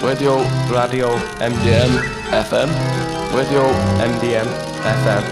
Radio MDM FM. Radio MDM FM.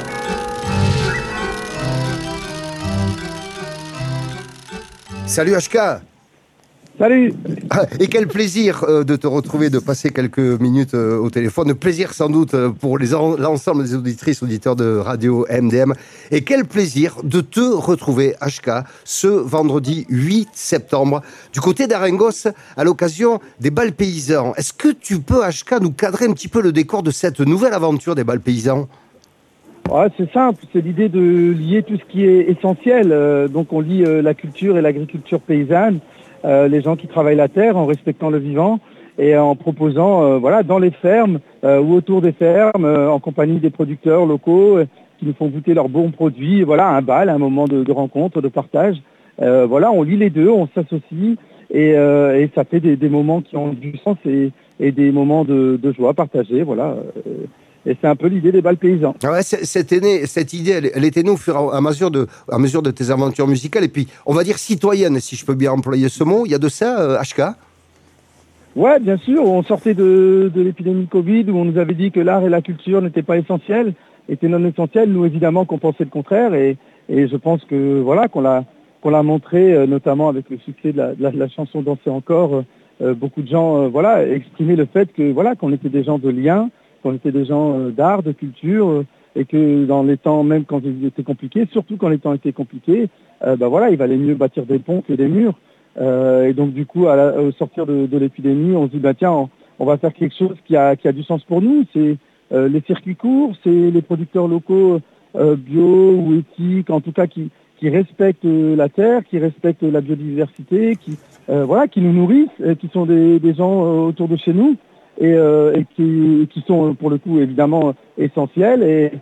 Salut HK. Salut. Et quel plaisir de te retrouver, de passer quelques minutes au téléphone. Plaisir sans doute pour l'ensemble des auditrices, auditeurs de Radio MDM. Et quel plaisir de te retrouver, HK, ce vendredi 8 septembre, du côté d'Arengos, à l'occasion des bals paysans. Est-ce que tu peux, HK, nous cadrer un petit peu le décor de cette nouvelle aventure des bals paysans ? Ouais, c'est simple, c'est l'idée de lier tout ce qui est essentiel. Donc on lie la culture et l'agriculture paysanne. Les gens qui travaillent la terre en respectant le vivant et en proposant dans les fermes ou autour des fermes en compagnie des producteurs locaux qui nous font goûter leurs bons produits, un bal, un moment de rencontre, de partage. On lie les deux, on s'associe et ça fait des moments qui ont du sens et des moments de joie partagés, et c'est un peu l'idée des bals paysans. Ouais, cette idée, elle était née au fur et à mesure de tes aventures musicales, et puis, on va dire citoyenne, si je peux bien employer ce mot. Il y a de ça, HK ? Ouais, bien sûr. On sortait de l'épidémie Covid, où on nous avait dit que l'art et la culture n'étaient pas essentiels, étaient non essentiels. Nous, évidemment, qu'on pensait le contraire, et je pense que qu'on l'a montré, notamment avec le succès de la chanson Danser encore. Beaucoup de gens, exprimaient le fait que qu'on était des gens de lien, qu'on était des gens d'art, de culture, et que dans les temps, même quand ils étaient compliqués, surtout quand les temps étaient compliqués, il valait mieux bâtir des ponts que des murs. Et donc du coup, au sortir de l'épidémie, on se dit on va faire quelque chose qui a du sens pour nous. C'est les circuits courts, c'est les producteurs locaux bio ou éthiques, en tout cas qui respectent la terre, qui respectent la biodiversité, qui nous nourrissent, qui sont des gens autour de chez nous. Et qui sont pour le coup évidemment essentiels et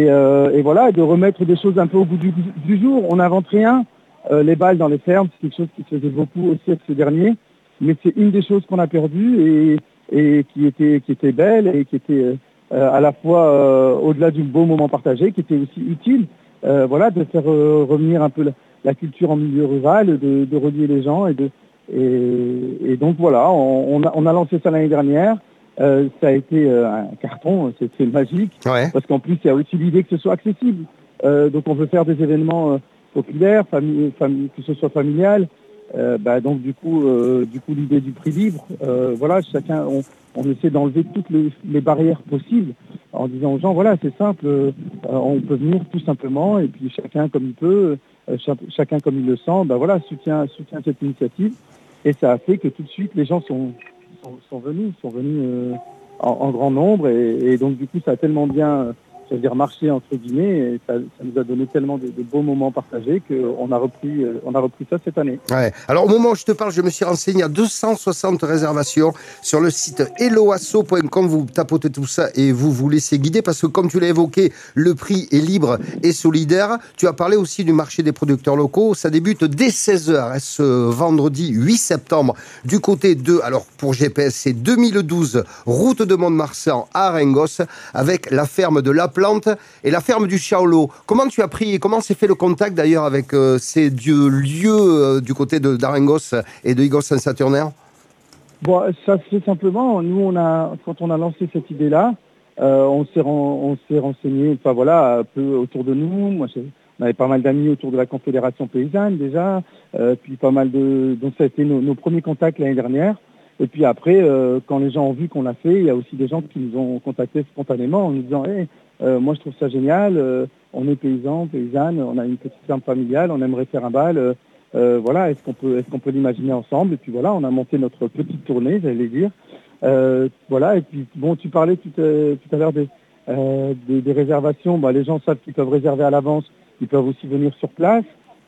de remettre des choses un peu au goût du jour. On n'invente rien. Les balles dans les fermes, c'est quelque chose qui se faisait beaucoup au siècle dernier, mais c'est une des choses qu'on a perdues et qui était belle et qui était à la fois au-delà du beau moment partagé, qui était aussi utile, de faire revenir un peu la culture en milieu rural, de relier les gens et donc on a lancé ça l'année dernière. Ça a été un carton, c'est magique, parce qu'en plus il y a aussi l'idée que ce soit accessible. Donc on veut faire des événements populaires, que ce soit familial. Donc du coup l'idée du prix libre, chacun, on essaie d'enlever toutes les barrières possibles en disant aux gens c'est simple, on peut venir tout simplement et puis chacun comme il peut, chacun comme il le sent, soutient cette initiative et ça a fait que tout de suite les gens sont venus en grand nombre et donc du coup ça a tellement bien marché entre guillemets et ça nous a donné tellement de beaux moments partagés qu'on a repris ça cette année. Ouais. Alors au moment où je te parle, je me suis renseigné à 260 réservations sur le site helloasso.com. Vous tapotez tout ça et vous vous laissez guider parce que comme tu l'as évoqué, le prix est libre et solidaire. Tu as parlé aussi du marché des producteurs locaux. Ça débute dès 16h ce vendredi 8 septembre du côté de, alors pour GPS c'est 2012 route de Mont-de-Marsan à Arengos avec la ferme de La Plante et la ferme du Chaolot. Comment tu as pris, comment s'est fait le contact d'ailleurs avec ces lieux du côté d'Arengos et de Igos-Saint-Saturnin ? Bon, ça se fait simplement. Nous, quand on a lancé cette idée-là, on s'est renseigné, un peu autour de nous. Moi, on avait pas mal d'amis autour de la Confédération paysanne déjà, puis pas mal donc ça a été nos premiers contacts l'année dernière. Et puis après, quand les gens ont vu qu'on l'a fait, il y a aussi des gens qui nous ont contactés spontanément en nous disant moi je trouve ça génial, on est paysans, paysannes, on a une petite ferme familiale, on aimerait faire un bal, est-ce qu'on peut l'imaginer ensemble ? Et puis on a monté notre petite tournée, j'allais dire. Et puis tu parlais tout à l'heure des réservations, les gens savent qu'ils peuvent réserver à l'avance, ils peuvent aussi venir sur place.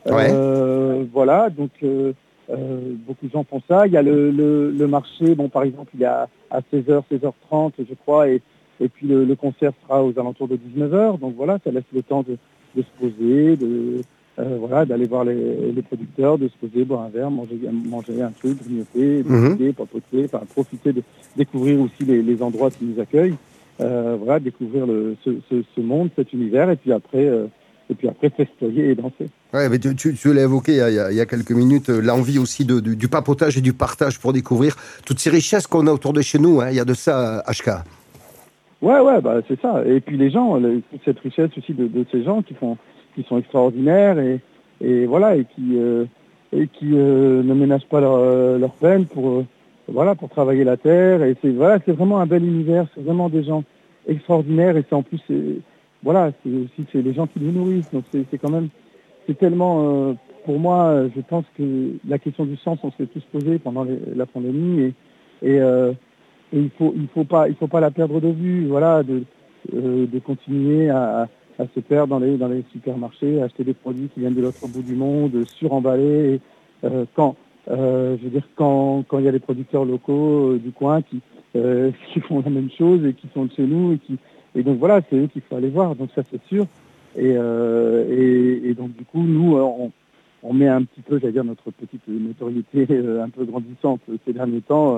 Beaucoup de gens font ça. Il y a le marché, par exemple, il est à 16h, 16h30, je crois, et puis le concert sera aux alentours de 19h. Donc ça laisse le temps de se poser, d'aller voir les producteurs, de se poser, boire un verre, manger un truc, grignoter, discuter, papoter, profiter de découvrir aussi les endroits qui nous accueillent, découvrir ce monde, cet univers, et puis après festoyer et danser. Ouais, mais tu l'as évoqué il y a quelques minutes, l'envie aussi du papotage et du partage pour découvrir toutes ces richesses qu'on a autour de chez nous. Hein. Il y a de ça, HK. Ouais, bah c'est ça. Et puis les gens, toute cette richesse aussi de ces gens qui sont extraordinaires et voilà et qui ne ménagent pas leur peine pour travailler la terre. Et c'est vraiment un bel univers. C'est vraiment des gens extraordinaires et c'est en plus c'est les gens qui nous nourrissent. Donc c'est quand même c'est tellement pour moi je pense que la question du sens on s'est tous posé pendant la pandémie et il faut pas la perdre de vue, voilà, de continuer à se perdre dans les supermarchés, à acheter des produits qui viennent de l'autre bout du monde, suremballés, quand il y a des producteurs locaux du coin qui font la même chose et qui sont de chez nous et donc voilà, c'est eux qu'il faut aller voir, donc ça c'est sûr. Et donc du coup nous on met un petit peu, j'allais dire, notre petite notoriété un peu grandissante ces derniers temps.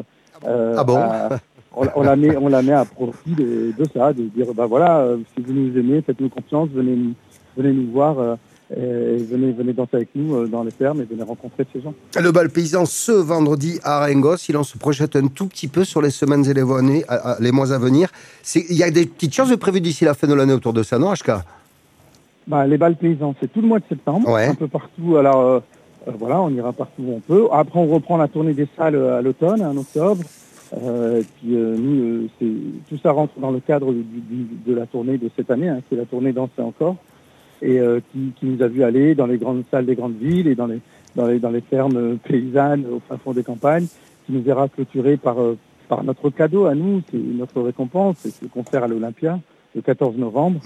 On la met à profit de ça, de dire si vous nous aimez, faites-nous confiance, venez nous voir, venez danser avec nous dans les fermes et venez rencontrer ces gens. Le bal paysan ce vendredi à Rengos, si l'on se projette un tout petit peu sur les semaines et les mois à venir, il y a des petites choses prévues d'ici la fin de l'année autour de ça, non, HK? Les bals paysans, c'est tout le mois de septembre, un peu partout. Alors on ira partout où on peut. Après, on reprend la tournée des salles à l'automne, en octobre. Nous, tout ça rentre dans le cadre de la tournée de cette année, qui est la tournée Danser encore, et qui nous a vu aller dans les grandes salles des grandes villes et dans les fermes paysannes au fin fond des campagnes, qui nous verra clôturer par notre cadeau à nous, c'est notre récompense, c'est ce concert à l'Olympia le 14 novembre.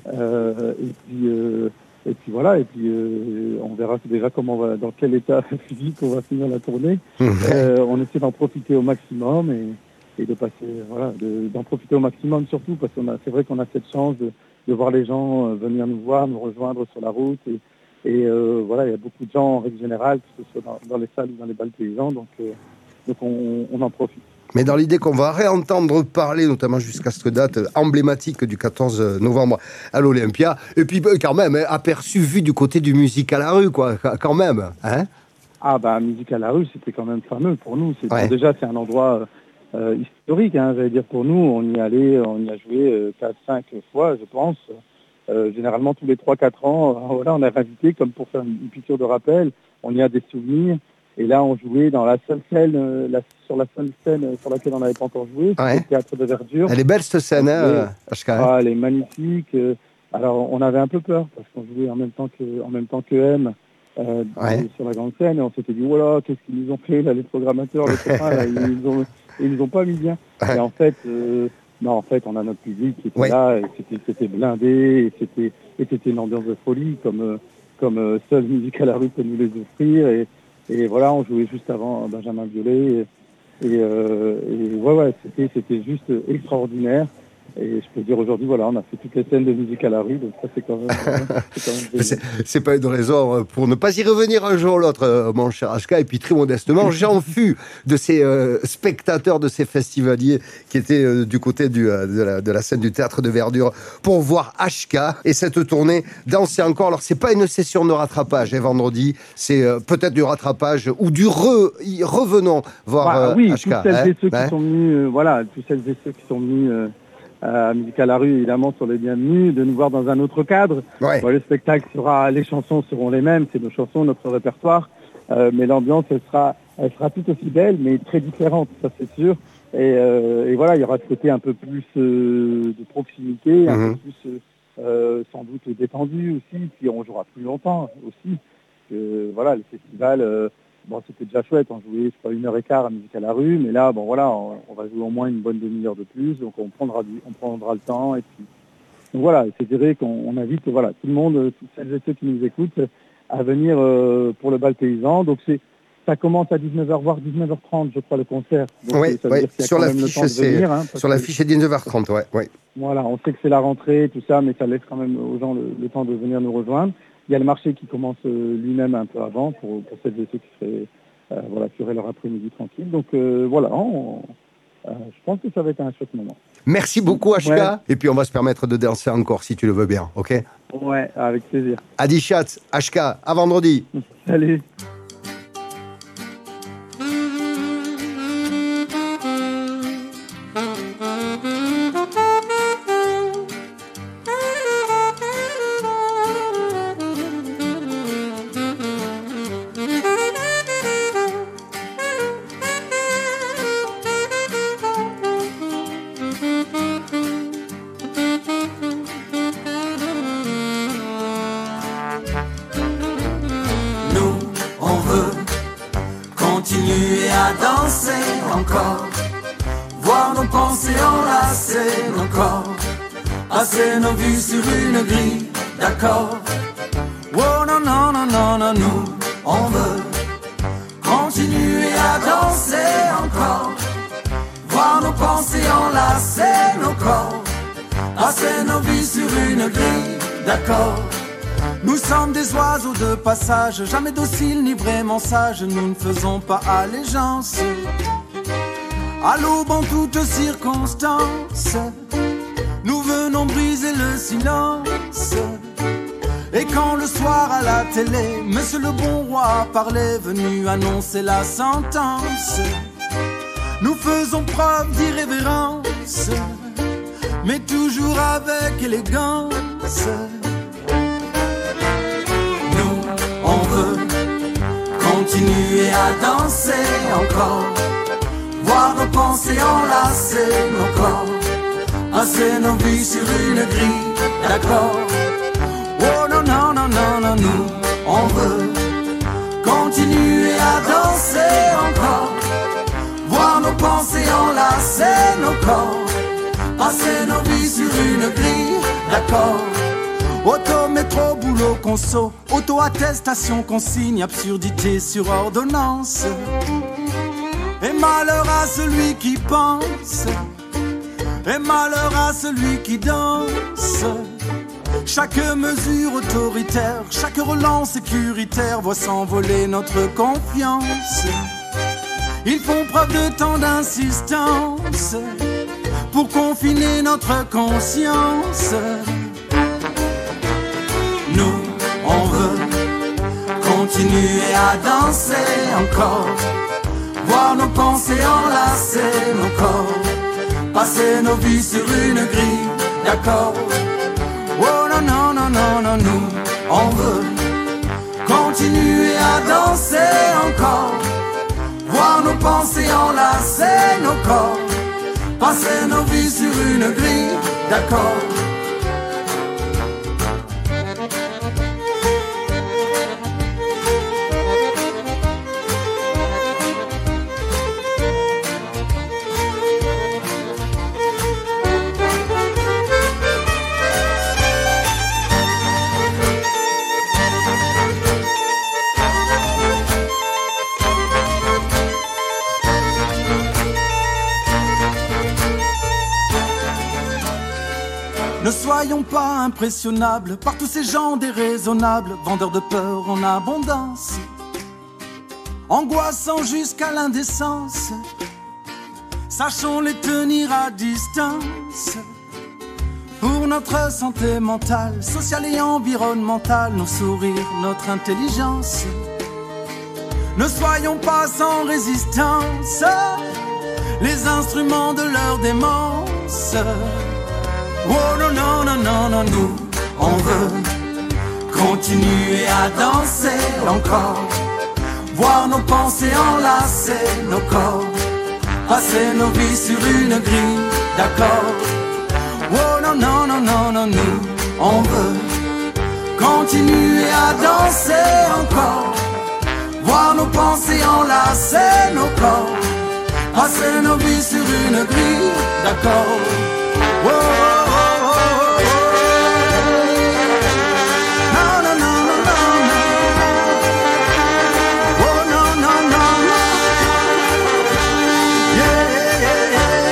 Et puis voilà, on verra déjà dans quel état physique on va finir la tournée. On essaie d'en profiter au maximum et de passer, d'en profiter au maximum surtout parce c'est vrai qu'on a cette chance de voir les gens venir nous voir, nous rejoindre sur la route et il y a beaucoup de gens en règle générale, que ce soit dans les salles ou dans les bals paysans, donc on en profite. Mais dans l'idée qu'on va réentendre parler, notamment jusqu'à cette date emblématique du 14 novembre à l'Olympia, et puis quand même, aperçu, vu du côté du musique à la rue, quoi, quand même. Hein? Musique à la rue, c'était quand même fameux pour nous. Déjà, c'est un endroit historique, j'allais dire pour nous. On y a joué 4-5 fois, je pense. Généralement, tous les 3-4 ans, on est invité comme pour faire une piqûre de rappel. On y a des souvenirs. Et là, on jouait dans la seule scène, sur la seule scène sur laquelle on n'avait pas encore joué, le Théâtre de Verdure. Elle est belle cette scène, elle est magnifique. Alors, on avait un peu peur parce qu'on jouait en même temps que M sur la grande scène et on s'était dit voilà, qu'est-ce qu'ils nous ont fait là, les programmateurs, les copains, là, ils nous ont pas mis bien. Et en fait, on a notre public qui était là et c'était blindé et c'était une ambiance de folie comme seule musique à la rue peut nous les offrir et voilà, on jouait juste avant Benjamin Biolay c'était juste extraordinaire. Et je peux dire aujourd'hui, on a fait toutes les scènes de musique à la rue, donc ça c'est quand même c'est pas une raison pour ne pas y revenir un jour ou l'autre, mon cher HK. Et puis très modestement, j'en fus de ces spectateurs, de ces festivaliers qui étaient du côté de la scène du Théâtre de Verdure pour voir HK et cette tournée Danser encore. Alors c'est pas une session de rattrapage, vendredi, c'est peut-être du rattrapage ou du revenons voir HK. Tous celles et ceux qui sont venus, tous celles et ceux qui sont venus à Musique à la rue, évidemment, sont les bienvenus, de nous voir dans un autre cadre. Le spectacle les chansons seront les mêmes, c'est nos chansons, notre répertoire, mais l'ambiance, elle sera tout aussi belle, mais très différente, ça c'est sûr. Et il y aura ce côté un peu plus de proximité, un peu plus sans doute détendu aussi, puis on jouera plus longtemps aussi. Le festival... c'était déjà chouette, on jouait, 1h15 à Musique à la rue, mais là, on va jouer au moins une bonne demi-heure de plus, donc on prendra le temps, et puis, donc c'est vrai qu'on invite, tout le monde, toutes celles et ceux qui nous écoutent, à venir pour le bal paysan, donc ça commence à 19h, voire 19h30, je crois, le concert. Donc, ça veut dire qu'il y a sur quand même le temps de venir, sur l'affiche, c'est 19h30, Voilà, on sait que c'est la rentrée, tout ça, mais ça laisse quand même aux gens le temps de venir nous rejoindre. Il y a le marché qui commence lui-même un peu avant pour celles et ceux qui auraient leur après-midi tranquille. Donc je pense que ça va être un chouette moment. Merci beaucoup HK. Et puis on va se permettre de danser encore si tu le veux bien, ok? Ouais, avec plaisir. Adi Schatz, HK, à vendredi. Salut. Continuer à danser encore, voir nos pensées enlacer nos corps, passer nos vues sur une grille d'accord. Oh non, non, non, non, non, nous, on veut continuer à danser encore, voir nos pensées enlacer nos corps, passer nos vies sur une grille d'accord. Nous sommes des oiseaux de passage, jamais dociles ni vraiment sages, nous ne faisons pas allégeance à l'aube en toutes circonstances. Nous venons briser le silence. Et quand le soir à la télé, Monsieur le bon roi parlait, venu annoncer la sentence, nous faisons preuve d'irrévérence, mais toujours avec élégance. On veut continuer à danser encore, voir nos pensées enlacer nos corps, passer nos vies sur une grille d'accord. Oh non, non, non, non, non, nous, on veut continuer à danser encore, voir nos pensées enlacer nos corps, passer nos vies sur une grille d'accord. Auto, métro, boulot, conso, auto-attestation, consigne, absurdité sur ordonnance. Et malheur à celui qui pense, et malheur à celui qui danse. Chaque mesure autoritaire, chaque relance sécuritaire voit s'envoler notre confiance. Ils font preuve de tant d'insistance pour confiner notre conscience. Nous, on veut continuer à danser encore, voir nos pensées enlacer nos corps, passer nos vies sur une grille d'accord. Oh non, non, non, non, non, nous, on veut continuer à danser encore, voir nos pensées enlacer nos corps, passer nos vies sur une grille d'accord. Ne soyons pas impressionnables par tous ces gens déraisonnables, vendeurs de peur en abondance, angoissants jusqu'à l'indécence. Sachons les tenir à distance. Pour notre santé mentale, sociale et environnementale, nos sourires, notre intelligence. Ne soyons pas sans résistance, les instruments de leur démence. Oh non, non, non, non, non, nous, on veut continuer à danser encore, voir nos pensées enlacer nos corps, passer nos vies sur une grille d'accord. Oh non, non, non, non, non, nous, on veut continuer à danser encore, voir nos pensées enlacer nos corps, passer nos vies sur une grille d'accord. Oh, oh, oh, oh, oh. No, no, no, no, no, no. Oh, no, no, no, no. Yeah, yeah, yeah.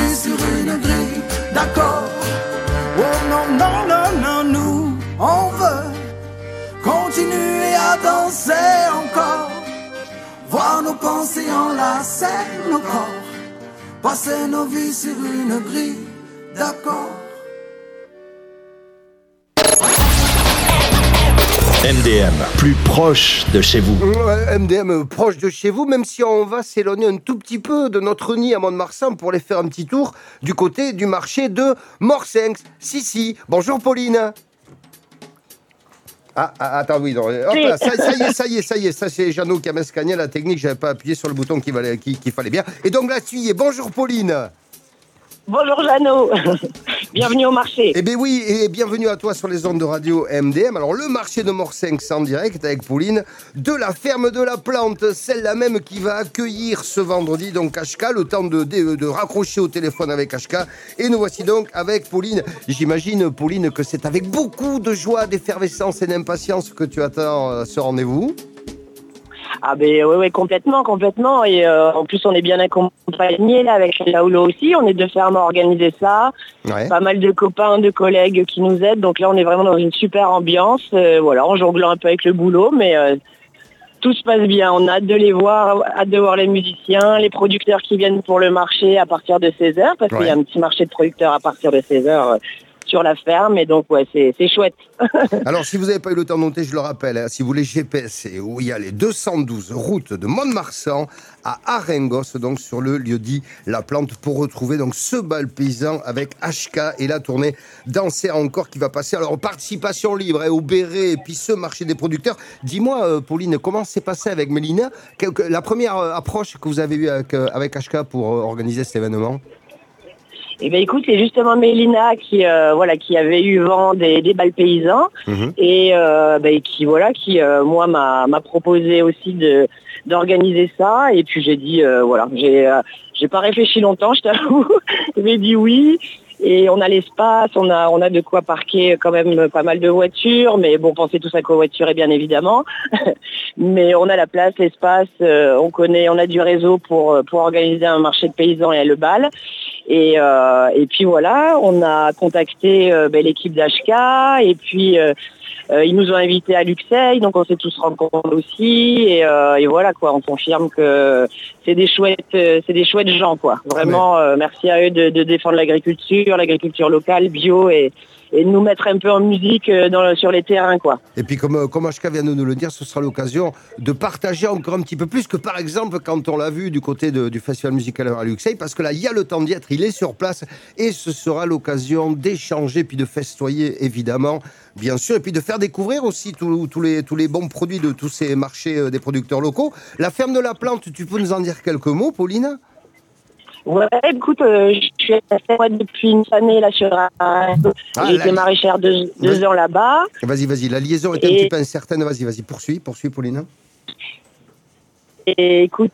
vie sur une grille d'accord. Oh non, non, non, non, nous, on veut continuer à danser encore, voir nos pensées enlacer nos corps, passer nos vies sur une grille d'accord. MDM, plus proche de chez vous. MDM proche de chez vous, même si on va s'éloigner un tout petit peu de notre nid à Mont-de-Marsan pour aller faire un petit tour du côté du marché de Morsinx. Si. Bonjour Pauline. Attends, oui, non. Hop, là, ça y est, ça c'est Jeannot qui a m'escagné la technique, j'avais pas appuyé sur le bouton qu'il fallait bien. Et donc là, tu y es. Bonjour Pauline. Bonjour Jeannot, bienvenue au marché. Eh bien oui, et bienvenue à toi sur les ondes de radio MDM. Alors le marché de Morsinx en direct avec Pauline de la ferme de la Plante, celle-là même qui va accueillir ce vendredi donc HK, le temps de raccrocher au téléphone avec HK. Et nous voici donc avec Pauline. J'imagine Pauline que c'est avec beaucoup de joie, d'effervescence et d'impatience que tu attends ce rendez-vous. Ah ben oui, complètement. Et en plus, on est bien accompagnés là avec Laoulo aussi. On est deux fermes à organiser ça. Ouais. Pas mal de copains, de collègues qui nous aident. Donc là, on est vraiment dans une super ambiance. Voilà, en jonglant un peu avec le boulot, mais tout se passe bien. On a hâte de les voir, hâte de voir les musiciens, les producteurs qui viennent pour le marché à partir de 16h, parce qu'il y a un petit marché de producteurs à partir de 16h. Sur la ferme, et donc ouais, c'est chouette. Alors si vous n'avez pas eu le temps de noter, je le rappelle, hein, si vous voulez GPS, où il y a les 212 routes de Mont-de-Marsan à Arengos, donc sur le lieu-dit La Plante, pour retrouver donc ce bal paysan avec HK et la tournée Danser encore qui va passer. Alors participation libre au béret et puis ce marché des producteurs. Dis-moi Pauline, comment s'est passé avec Mélina la première approche que vous avez eue avec HK pour organiser cet événement? Eh ben écoute, c'est justement Mélina qui avait eu vent des bals paysans et qui moi m'a proposé aussi d'organiser ça, et puis j'ai dit j'ai pas réfléchi longtemps, je t'avoue. J'ai dit oui. Et on a l'espace, on a de quoi parquer quand même pas mal de voitures, mais bon, pensez tous à covoiturer bien évidemment. Mais on a la place, l'espace, on a du réseau pour organiser un marché de paysans et le bal. Et puis voilà, on a contacté l'équipe d'HK, et puis ils nous ont invités à Luxeuil, donc on s'est tous rencontrés aussi, et voilà quoi, on confirme que c'est des chouettes gens quoi. Vraiment, merci à eux de défendre l'agriculture locale, bio, et de nous mettre un peu en musique sur les terrains quoi. Et puis comme HK vient de nous le dire, ce sera l'occasion de partager encore un petit peu plus que par exemple quand on l'a vu du côté du festival musical à Luxeuil, parce que là il y a le temps d'y être, il est sur place, et ce sera l'occasion d'échanger puis de festoyer évidemment, bien sûr, et puis de faire découvrir aussi tous les bons produits de tous ces marchés des producteurs locaux. La ferme de la Plante, tu peux nous en dire quelques mots Pauline? Ouais, écoute, je suis restée depuis une année là sur j'ai été maraîchère deux ans là-bas. Vas-y, la liaison est un petit peu incertaine. Vas-y, poursuis Pauline. Et écoute,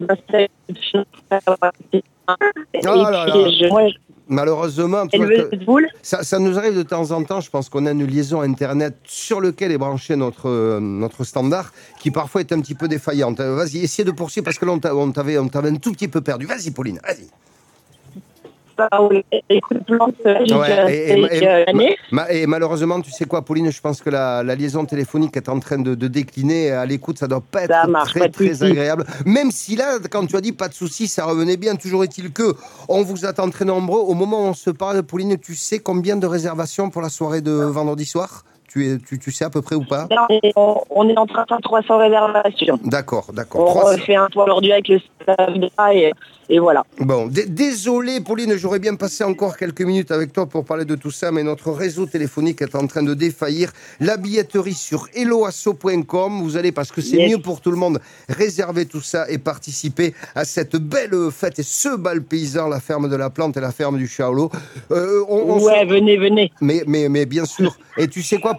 malheureusement, ça nous arrive de temps en temps. Je pense qu'on a une liaison Internet sur laquelle est branché notre standard, qui parfois est un petit peu défaillante. Vas-y, essaie de poursuivre, parce que là, on t'avait un tout petit peu perdu. Vas-y, Pauline, vas-y. Et malheureusement, tu sais quoi, Pauline, je pense que la liaison téléphonique est en train de décliner. À l'écoute, ça doit pas être très agréable. Même si là, quand tu as dit pas de soucis, ça revenait bien. Toujours est-il que on vous attend très nombreux. Au moment où on se parle, Pauline, tu sais combien de réservations pour la soirée de vendredi soir ? Tu sais à peu près ou pas ? On est en train de faire 300 réservations. D'accord. On fait un tour aujourd'hui avec le staff et voilà. Bon, désolé Pauline, j'aurais bien passé encore quelques minutes avec toi pour parler de tout ça, mais notre réseau téléphonique est en train de défaillir. La billetterie sur helloasso.com, vous allez, parce que c'est mieux pour tout le monde, réserver tout ça et participer à cette belle fête et ce bal paysan, la ferme de la Plante et la ferme du Charlot. Venez. Mais bien sûr. Et tu sais quoi, Pauline,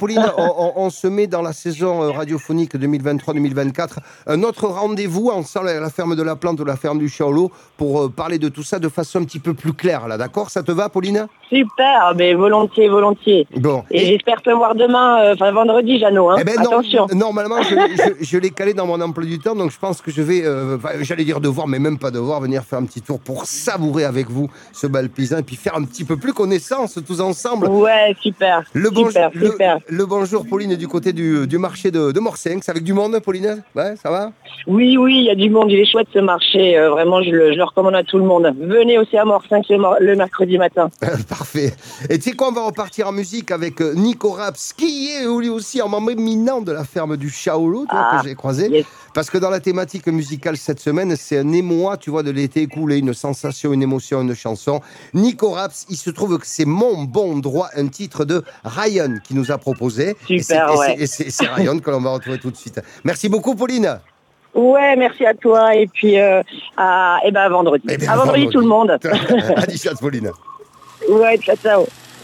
Pauline, on se met dans la saison radiophonique 2023-2024. Un autre rendez-vous ensemble à la ferme de la Plante ou la ferme du Chaolot pour parler de tout ça de façon un petit peu plus claire, là, d'accord? Ça te va, Pauline? Super, mais volontiers. Bon. Et j'espère te voir demain, vendredi, Jeannot. Hein. Attention. Normalement, je l'ai calé dans mon emploi du temps, donc je pense que je vais, j'allais dire devoir, mais même pas devoir, venir faire un petit tour pour savourer avec vous ce bal paysan et puis faire un petit peu plus connaissance tous ensemble. Ouais, super. Super. Le bonjour, Pauline, du côté du marché de Morsinx, avec du monde, Pauline? Ouais, ça va? Oui, il y a du monde, il est chouette ce marché, vraiment je le recommande à tout le monde. Venez aussi à Morsinx le mercredi matin. Parfait. Et tu sais quoi, on va repartir en musique avec Nico Raps, qui est lui aussi un membre éminent de la ferme du Chaolot, que j'ai croisé. Yes. Parce que dans la thématique musicale cette semaine, c'est un émoi, tu vois, de l'été écoulé, une sensation, une émotion, une chanson. Nico Raps, il se trouve que c'est Mon Bon Droit, un titre de Ryan qui nous a proposé. Super, et c'est Ryan que l'on va retrouver tout de suite. Merci beaucoup, Pauline. Ouais, merci à toi. Et puis, à vendredi. À vendredi, tout le monde. Allez, ciao, Pauline. Ouais, ciao.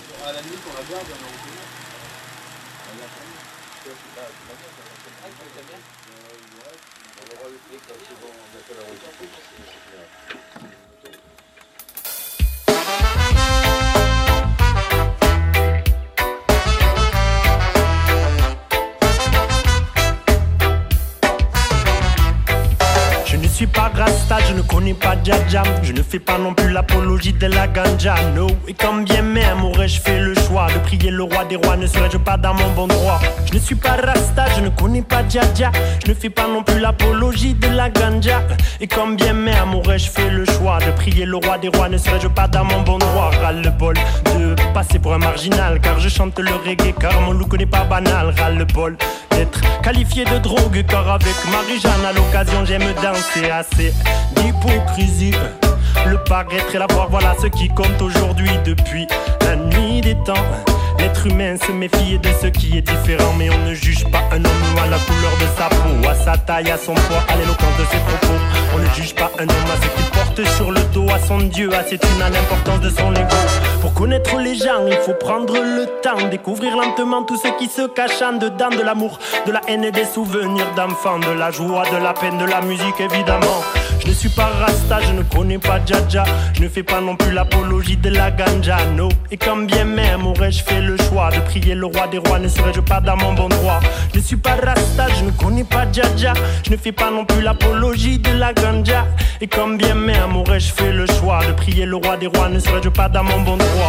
Je ne suis pas Rasta, je ne connais pas Dja-Dja. Je ne fais pas non plus l'apologie de la ganja, no. Et quand bien même aurais-je fait le choix de prier le roi des rois, ne serais-je pas dans mon bon droit? Je ne suis pas Rasta, je ne connais pas Dja-Dja. Je ne fais pas non plus l'apologie de la ganja. Et quand bien même aurais-je fait le choix de prier le roi des rois, ne serais-je pas dans mon bon droit? Ras-le-bol de passer pour un marginal, car je chante le reggae, car mon look n'est pas banal. Ras-le-bol d'être qualifié de drogue, car avec Marie-Jeanne à l'occasion j'aime danser. Assez d'hypocrisie, le paraître et la voir, voilà ce qui compte aujourd'hui. Depuis la nuit des temps, l'être humain se méfie de ce qui est différent. Mais on ne juge pas un homme à la couleur de sa peau, à sa taille, à son poids, à l'éloquence de ses propos. On ne juge pas un homme à ce qu'il porte sur le dos, à son Dieu, à ses thunes, à l'importance de son ego. Pour connaître les gens, il faut prendre le temps, découvrir lentement tout ce qui se cache en dedans, de l'amour, de la haine et des souvenirs d'enfants, de la joie, de la peine, de la musique évidemment. Je ne suis pas Rasta, je ne connais pas Dja-Dja. Je ne fais pas non plus l'apologie de la ganja, no. Et quand bien même aurais-je fait le choix de prier le roi des rois, ne serais-je pas dans mon bon droit? Je ne suis pas Rasta, je ne connais pas Dja-Dja. Je ne fais pas non plus l'apologie de la ganja. Et quand bien même aurais-je fait le choix de prier le roi des rois, ne serais-je pas dans mon bon droit?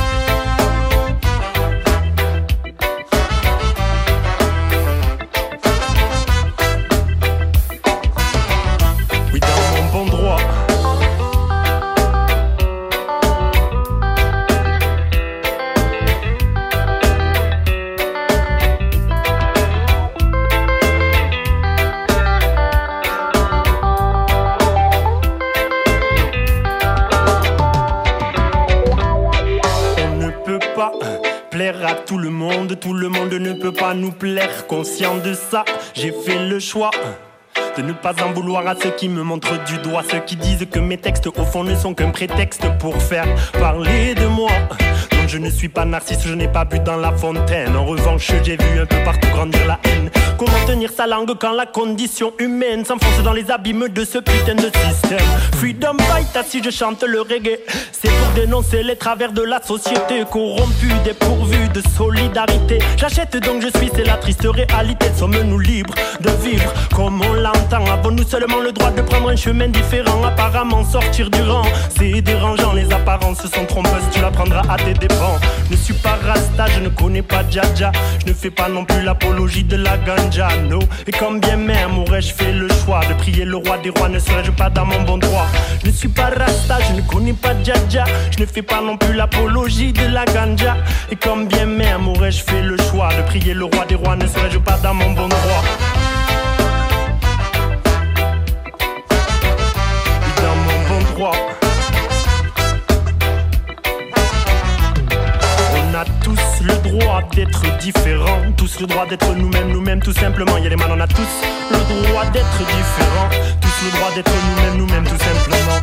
Tout le monde ne peut pas nous plaire. Conscient de ça, j'ai fait le choix de ne pas en vouloir à ceux qui me montrent du doigt, ceux qui disent que mes textes au fond ne sont qu'un prétexte pour faire parler de moi. Non, je ne suis pas narcisse, je n'ai pas bu dans la fontaine. En revanche, j'ai vu un peu partout grandir la haine. Comment tenir sa langue quand la condition humaine s'enfonce dans les abîmes de ce putain de système? Freedom fight, si je chante le reggae, c'est pour dénoncer les travers de la société corrompue, dépourvue de solidarité. J'achète donc je suis, c'est la triste réalité. Sommes-nous libres de vivre comme on l'entend? Avons-nous seulement le droit de prendre un chemin différent? Apparemment sortir du rang, c'est dérangeant. Les apparences sont trompeuses, tu l'apprendras à tes dépens. Je ne suis pas Rasta, je ne connais pas Dja-Dja. Je ne fais pas non plus l'apologie de la ganja, no. Et quand bien même aurais-je fait le choix de prier le roi des rois, ne serais-je pas dans mon bon droit? Je ne suis pas Rasta, je ne connais pas Dja-Dja. Je ne fais pas non plus l'apologie de la ganja. Et quand bien même aurais-je fait le choix de prier le roi des rois, ne serais-je pas dans mon bon droit? On a tous le droit d'être différents, tous le droit d'être nous-mêmes tout simplement. Y'a les man, on a tous le droit d'être différents, tous le droit d'être nous-mêmes tout simplement.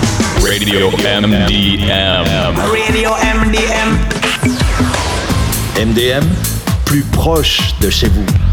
Radio MDM. Radio MDM. MDM, plus proche de chez vous.